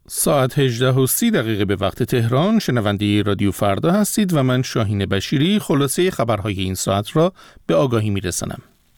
ساعت 18:30 به وقت تهران. شنونده رادیو فردا هستید و من شاهین بشیری خلاصه خبرهای این ساعت را به آگاهی میرسانم.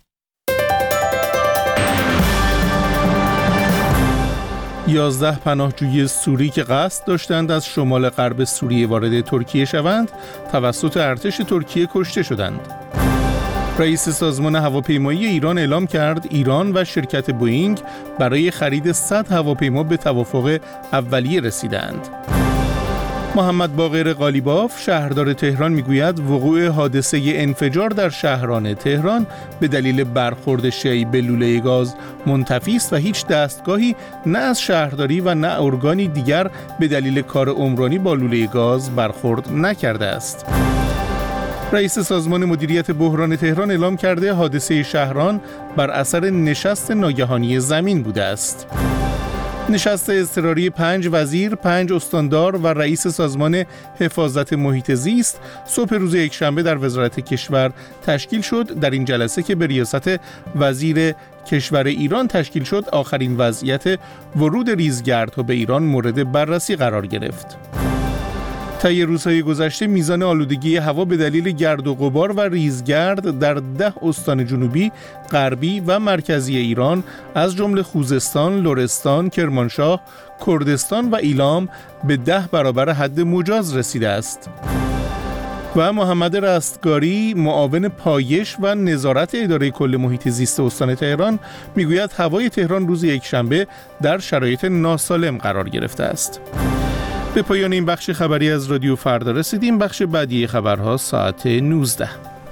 11 پناهجوی سوری که قصد داشتند از شمال غرب سوریه وارد ترکیه شوند توسط ارتش ترکیه کشته شدند. رئیس سازمان هواپیمایی ایران اعلام کرد ایران و شرکت بوئینگ برای خرید 100 هواپیما به توافق اولیه رسیدند. محمد باقر قالیباف شهردار تهران میگوید وقوع حادثه انفجار در شهران تهران به دلیل برخورد شیء به لوله گاز منتفی است و هیچ دستگاهی نه از شهرداری و نه ارگانی دیگر به دلیل کار عمرانی با لوله گاز برخورد نکرده است. رئیس سازمان مدیریت بحران تهران اعلام کرده حادثه شهران بر اثر نشست ناگهانی زمین بوده است. نشست اضطراری 5 وزیر، 5 استاندار و رئیس سازمان حفاظت محیط زیست صبح روز یکشنبه در وزارت کشور تشکیل شد. در این جلسه که به ریاست وزیر کشور ایران تشکیل شد، آخرین وضعیت ورود ریزگردها به ایران مورد بررسی قرار گرفت. طی روزهای گذشته میزان آلودگی هوا به دلیل گرد و غبار و ریزگرد در 10 استان جنوبی، غربی و مرکزی ایران از جمله خوزستان، لرستان، کرمانشاه، کردستان و ایلام به 10 برابر حد مجاز رسیده است. و محمد رستگاری معاون پایش و نظارت اداره کل محیط زیست استان تهران میگوید هوای تهران روز یکشنبه در شرایط ناسالم قرار گرفته است. به پایان این بخش خبری از رادیو فردا رسیدیم. بخش بعدی خبرها ساعت 19.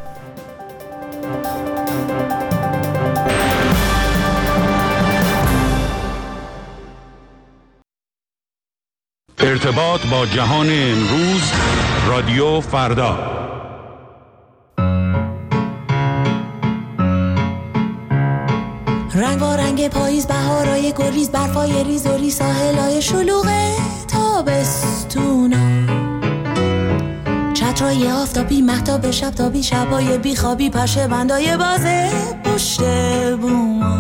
ارتباط با جهان امروز، رادیو فردا. رنگ و رنگ پاییز، بهارای گریز، برفای ریز و ریز، ساحلای شلوغه تابستونا، چترای آفتابی، مهتاب شب تابی، شبای بیخوابی، پشه بندای بازه پشت بوما،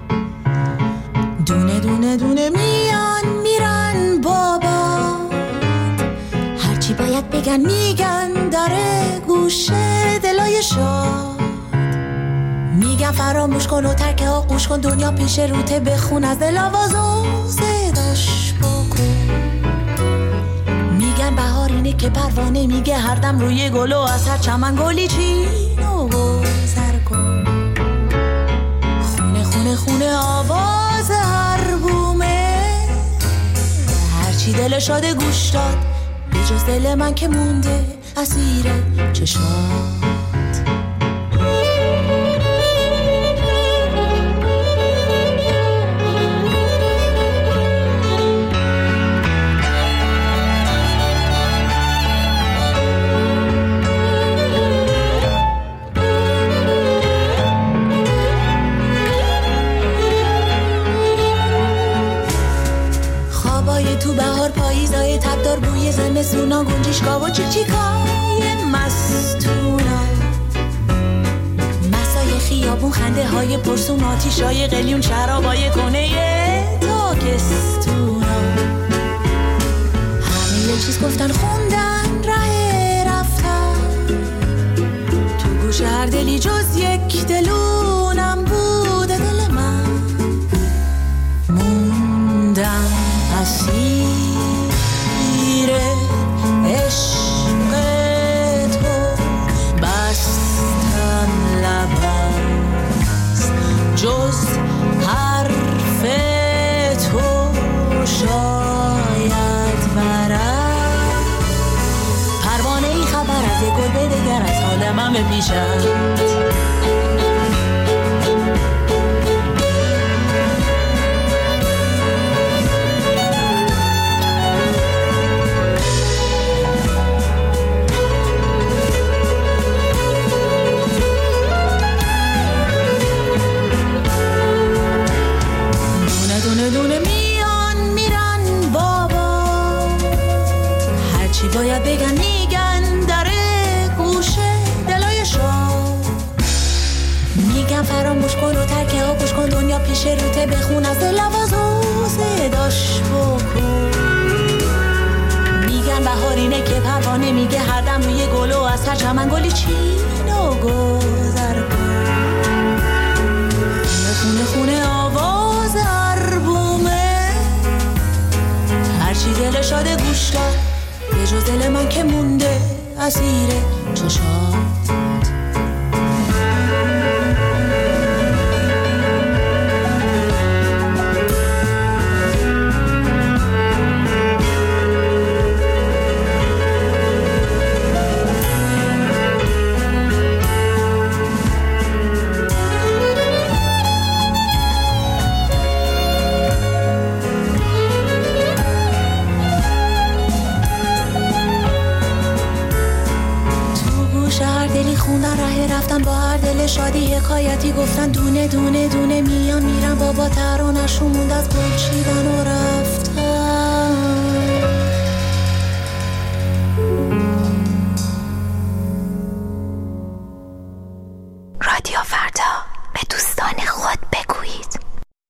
دونه دونه دونه میان میرن بابا، هرچی باید بگن میگن، داره گوشه دلای شاد میگن فراموش کن و ترک آغوش کن، دنیا پیش روته، بخون از دل آواز و صداش بکن، میگن بهار اینه که پروانه میگه هر دم روی گل و از هر چمن گلی چین و گذر کن، خونه خونه خونه آواز هر بومه، هرچی دل شاده گوش داد به جز دل من که مونده اسیر چشمات. تو بهار پاییزای تبدار، بوی زمستونا، گنجشگاه و چیکای مستونا، مسای خیابون، خنده های پرسون، آتیشای قلیون، شرابای کنه تاکستونا، همه یه چیز گفتن خوندن ره رفتن، تو گوش هر دلی جز یک دلونم بوده دل من، موندم اسیر عشق تو، بستم لبست جز حرف تو شاید برد، پروانه ای خبر از گل به دگر از حال من بپیشد، باید بگن میگن، داره گوشه دلای شاد، میگن فراموش کن و ترک آغوش کن، دنیا پیش روته، بخون از دل آواز و صداش بکن. پروانه میگه هر دم روی گل و از هر چمن گلی چین و گذر کن. خونه خونه آواز عربومه، هرچی دل شاده گوش داد به جز دل من که مونده اسیر چشات. خوندن ره رفتن با هر دل شادی حکایتی گفتن دونه دونه دونه میان میرن بابا ترانه‌شون موند از گل چیدن و رفتن. رادیو فردا، به دوستان خود بگویید.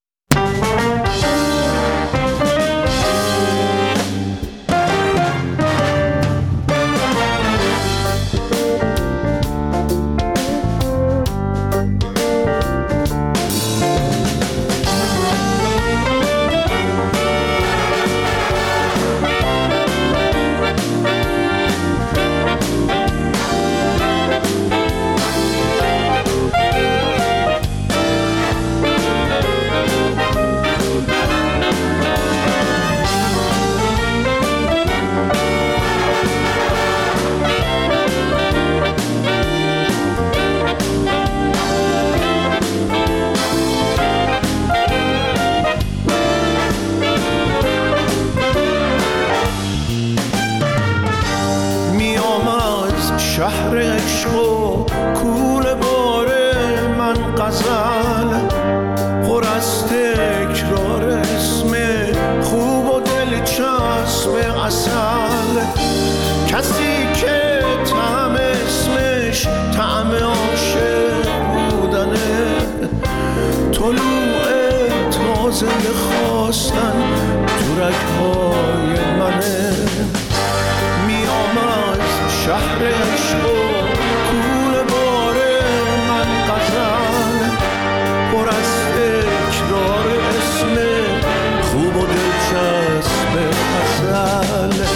شهر عشق و کول باره من غزل پر از تکرار اسم خوب و دلچسب عسل. کسی که طعم اسمش طعم عاشق بودنه، طلوع تازه خواستن تو رگ‌های منه. میام از شهر عشق و کول باره من غزل پر از تکرار اسم خوب و دلچسب عسل.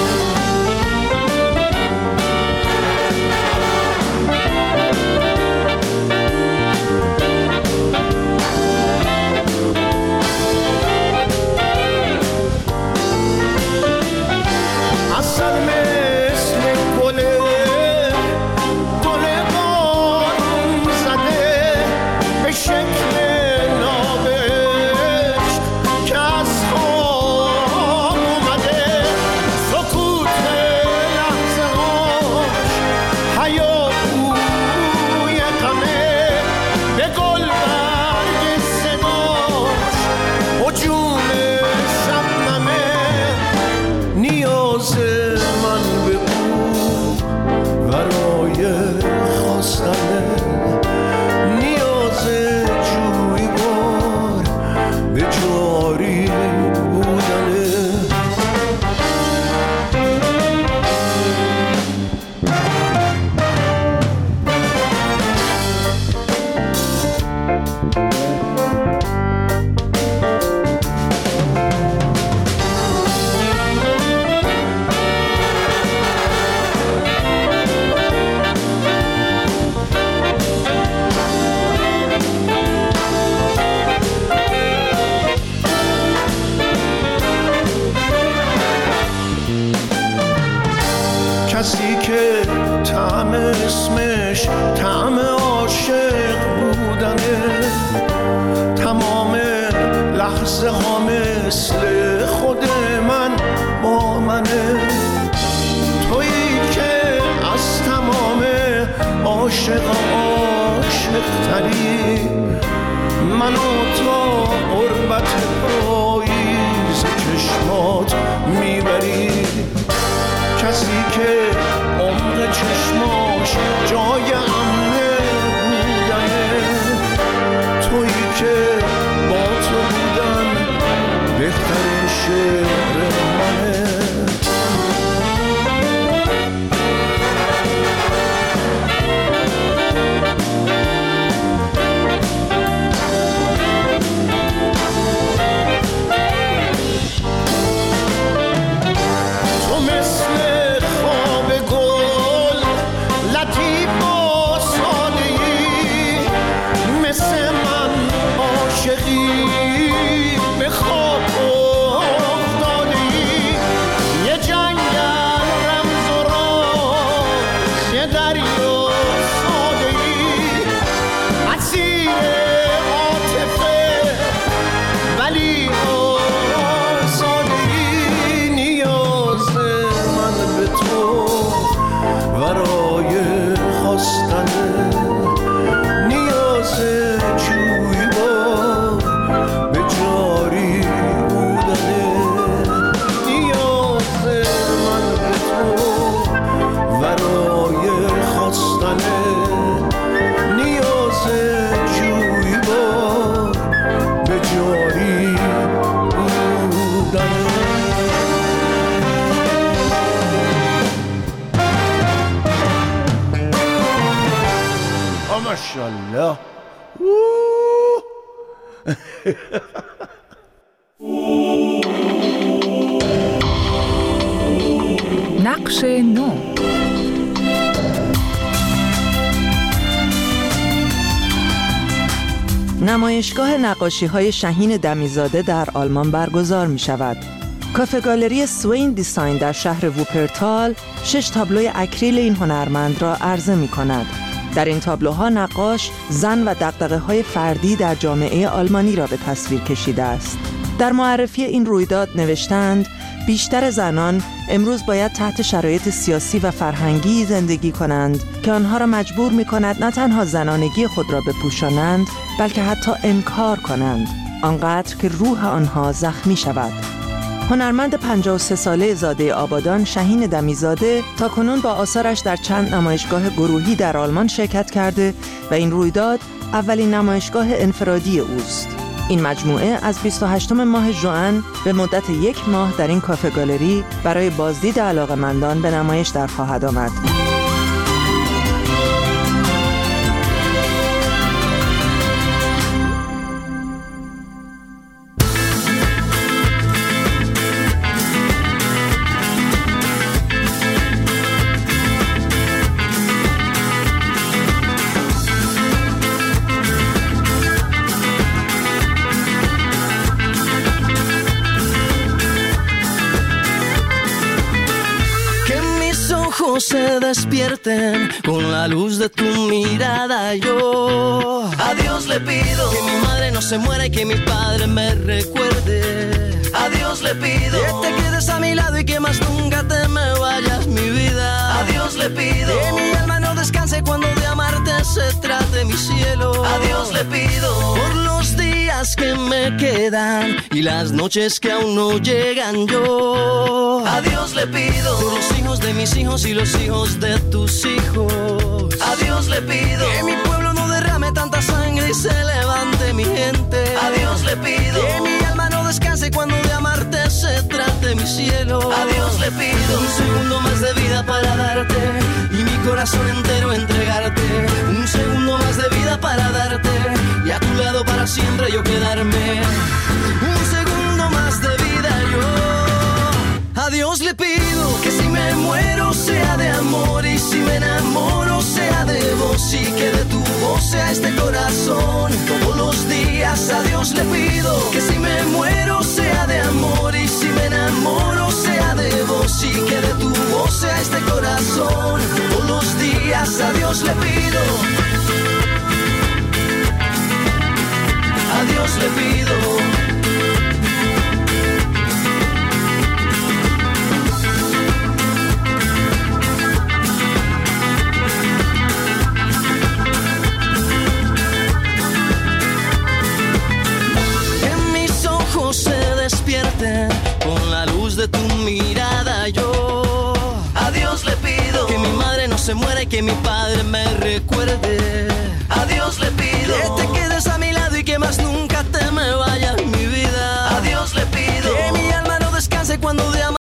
کسی که طعم اسمش طعم عاشق بودنه، تمام لحظه ها مثل خود من با منه. تویی که از تمام عاشق عاشق تری، منو تا قربت پاییز چشمات میبری. کسی که عمق چشماش جای امنه بودنه، تویی که با تو بودن بهترین شعر منه. ماشاءالله. نقش نو. نمایشگاه نقاشی‌های شهین دمیزاده در آلمان برگزار می‌شود. کافه گالری سوین دیزاین در شهر ووپرتال 6 تابلوی اکریل این هنرمند را عرضه می‌کند. در این تابلوها نقاش زن و دغدغه‌های فردی در جامعه آلمانی را به تصویر کشیده است. در معرفی این رویداد نوشتند بیشتر زنان امروز باید تحت شرایط سیاسی و فرهنگی زندگی کنند که آنها را مجبور می‌کند نه تنها زنانگی خود را بپوشانند بلکه حتی انکار کنند، آنقدر که روح آنها زخمی شود. هنرمند 53 ساله زاده آبادان شهین دمیزاده تاکنون با آثارش در چند نمایشگاه گروهی در آلمان شرکت کرده و این رویداد اولین نمایشگاه انفرادی اوست. این مجموعه از 28 ماه ژوئن به مدت 1 ماه در این کافه گالری برای بازدید علاقه‌مندان به نمایش در خواهد آمد. Se despierten con la luz de tu mirada. Yo a Dios le pido que mi madre no se muera y que mi padre me recuerde. A Dios le pido que te quedes a mi lado y que más nunca te me vayas, mi vida. A Dios le pido que mi alma no descanse cuando de amarte se trate, mi cielo. A Dios le pido por los días que me quedan y las noches que aún no llegan. Yo a Dios le pido por los hijos de mis hijos y los hijos de tus hijos. A Dios le pido que mi pueblo no derrame tanta sangre y se levante mi gente. A Dios le pido que mi alma no descanse cuando de amarte se trate, mi cielo. A Dios le pido un segundo más de vida para darte y mi corazón entero entregarte. Un segundo más de vida para darte y a tu lado para siempre yo quedarme. Un segundo más de vida yo. A Dios le pido que si me muero sea de amor y si me enamoro sea de vos y que de tu voz sea este corazón. Todos los días a Dios le pido que si me muero sea de amor y si me enamoro sea de vos y que de tu voz sea este corazón. Todos los días a Dios le pido. A Dios le pido. Se despierten con la luz de tu mirada. Yo a Dios le pido que mi madre no se muera y que mi padre me recuerde. A Dios le pido que te quedes a mi lado y que más nunca te me vayas, mi vida. A Dios le pido que mi alma no descanse cuando de amar